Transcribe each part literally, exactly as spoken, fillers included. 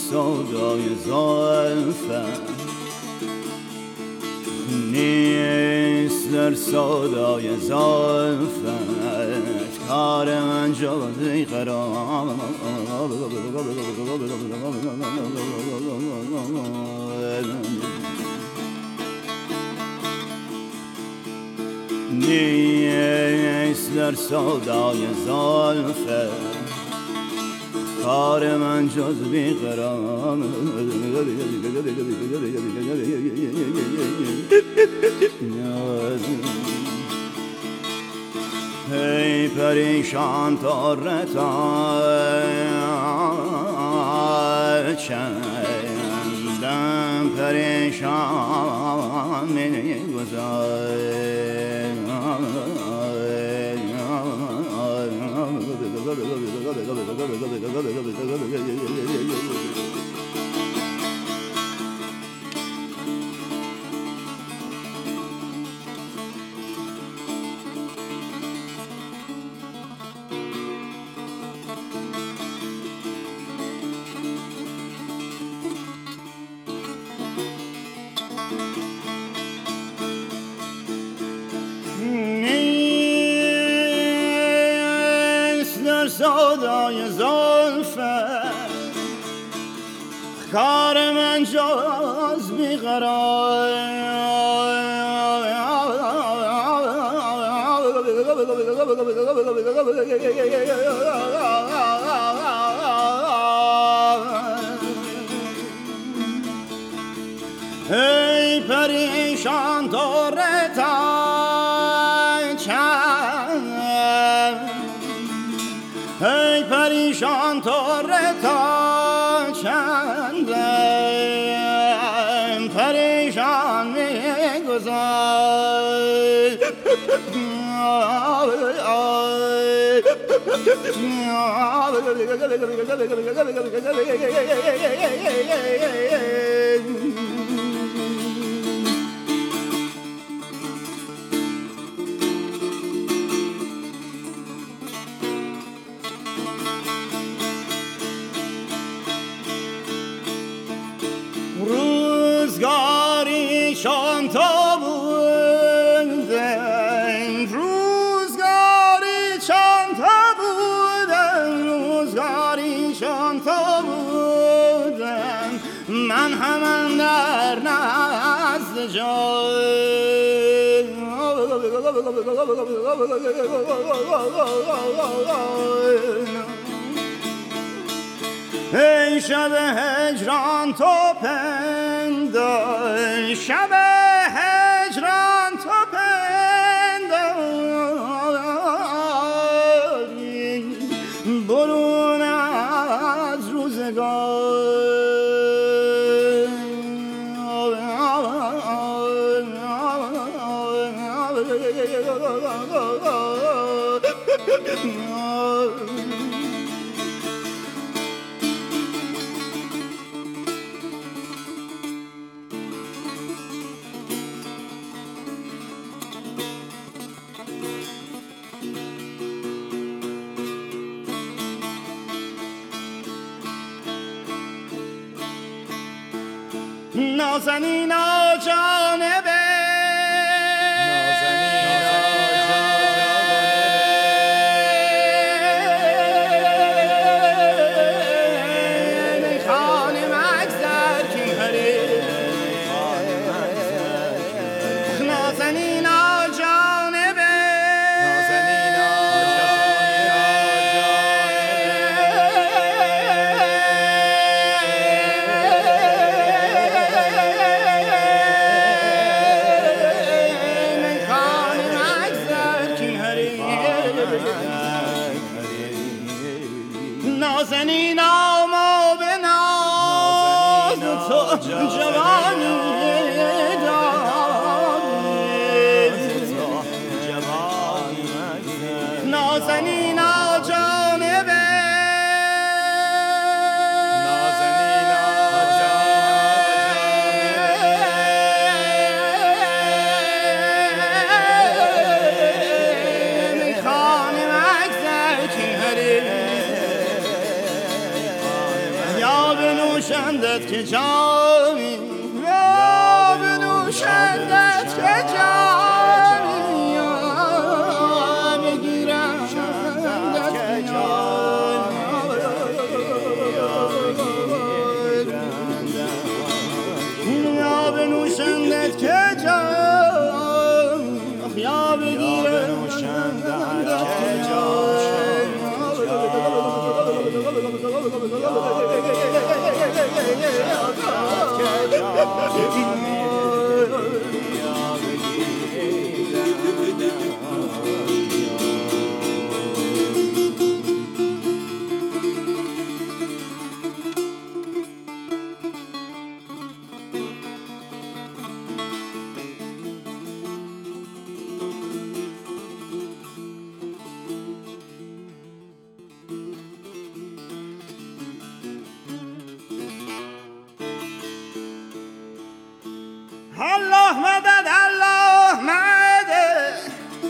سودای زلفت نیست در سودای زلفت کار من جای قرار نیست در سودای زلفت کار من جز بیقرار ای پریشان ترتا چندم پریشان می‌گذارم سودای زلفت کار من جز بیقرار ای پریشان ترتا ای پریشان ترتا چندم پریشان می‌گذار روزگاری چون تو بودم روزگاری چون تو بودم روزگاری چون تو بودم من هم در نزد جای ای شب هجران تو پندار شب هجران تو پندار برون از روزگار نازنین جانبه نازنین آما به ناز تو جوانی داری نازنین جانبه نازنین جانبه میخوان مگذر که هری یا بنوش بنوشندت که جامی یا بنوشندت که جامی یا بگیرندت که جامی یا بنوشندت که جامی یا بگیرندت که جامی الله مدد الله مدد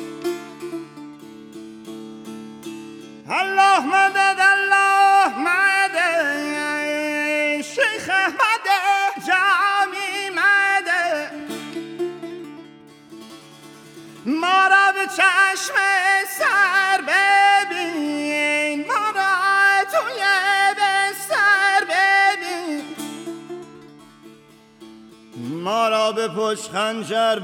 الله مدد الله مدد شیخ احمد جامی مدد ما را به چشم سر ببین ما را توی بستر ببین ما را به پشت خنجر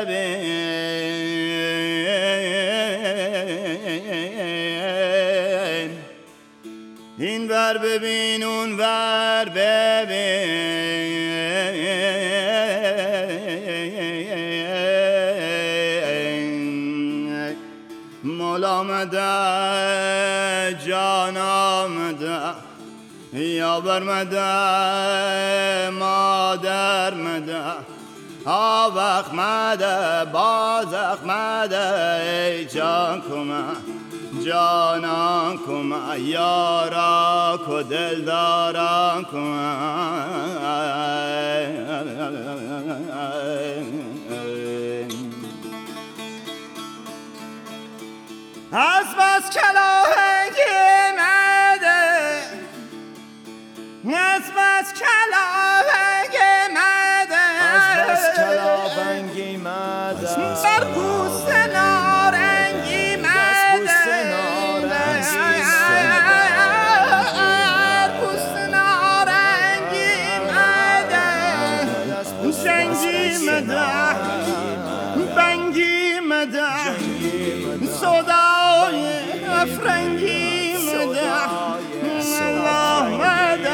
ببین این ور ببین اون ور ببین مولا مده جان آمده یا برمده مادر مده آوخ مده باز اخمده ای جان کمه جانان کمه یارا کو دلداران کمه از بس کلاهنگی مده از بس کلاهنگی مده از بس کلاهنگی مده بر پوست نارنگی مده بر پوست نارنگی مده جنگی مده بنگی مده صدای افرنگی مده الله مده